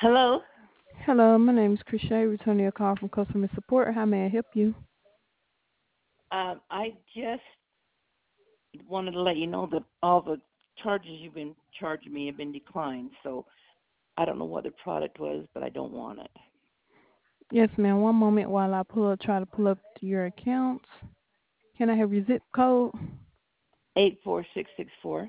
Hello. Hello, my name is Krishay, returning a call from customer support. How may I help you? I just wanted to let you know that all the charges you've been charging me have been declined. So I don't know what the product was, but I don't want it. Yes, ma'am. One moment while I try to pull up your accounts. Can I have your zip code? 84664.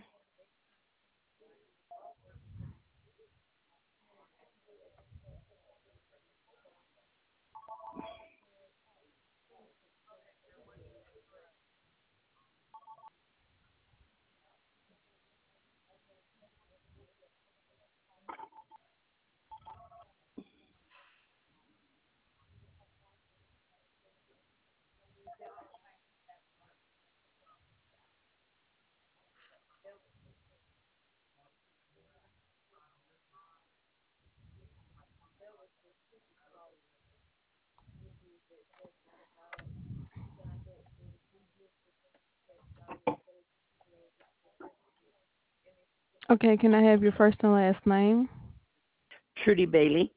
Okay, can I have your first and last name? Trudy Bailey.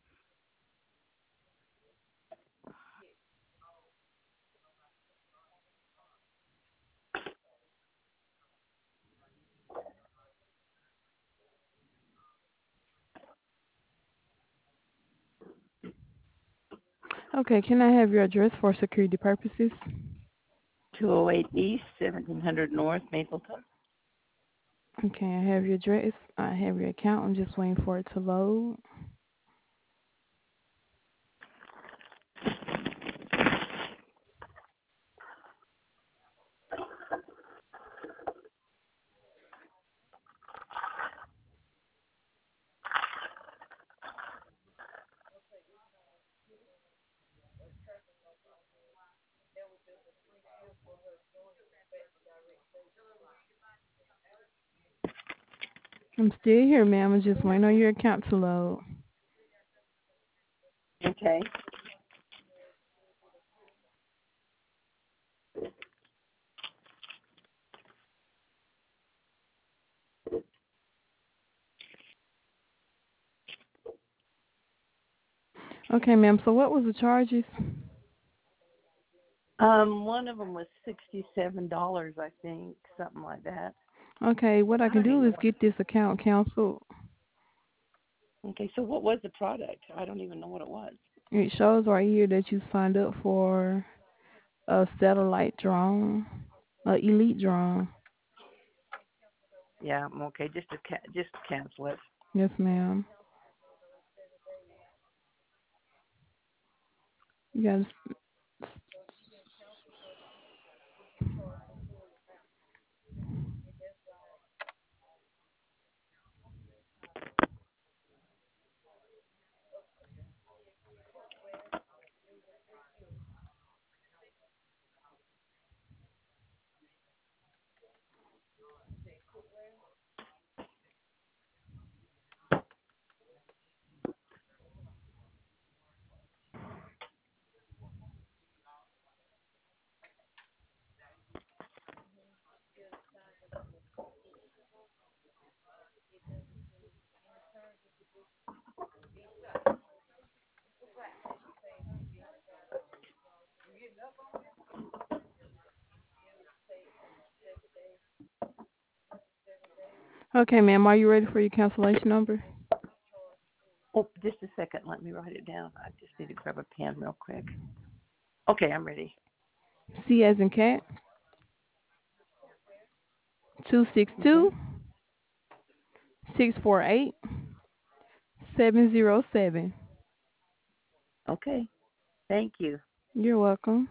Okay, can I have your address for security purposes? 208 East, 1700 North, Mapleton. Okay, I have your address. I have your account. I'm just waiting for it to load. I'm still here, ma'am. I'm just waiting on your account to load. Okay. Okay, ma'am. So what was the charges? One of them was $67, I think, something like that. Okay, what I I can don't do even is know. get this account canceled. Okay, so what was the product? I don't even know what it was. It shows right here that you signed up for a satellite drone, a elite drone. Yeah, okay, just cancel it. Yes, ma'am. You guys. Okay, ma'am. Are you ready for your cancellation number? Oh, just a second. Let me write it down. I just need to grab a pen real quick. Okay, I'm ready. C as in cat. Two six Okay. two 648 707. Okay. Thank you. You're welcome.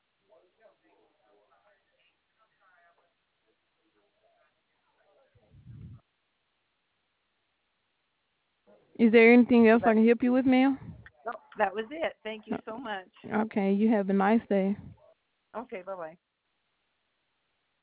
Is there anything else I can help you with, ma'am? No, that was it. Thank you so much. Okay, you have a nice day. Okay, bye bye.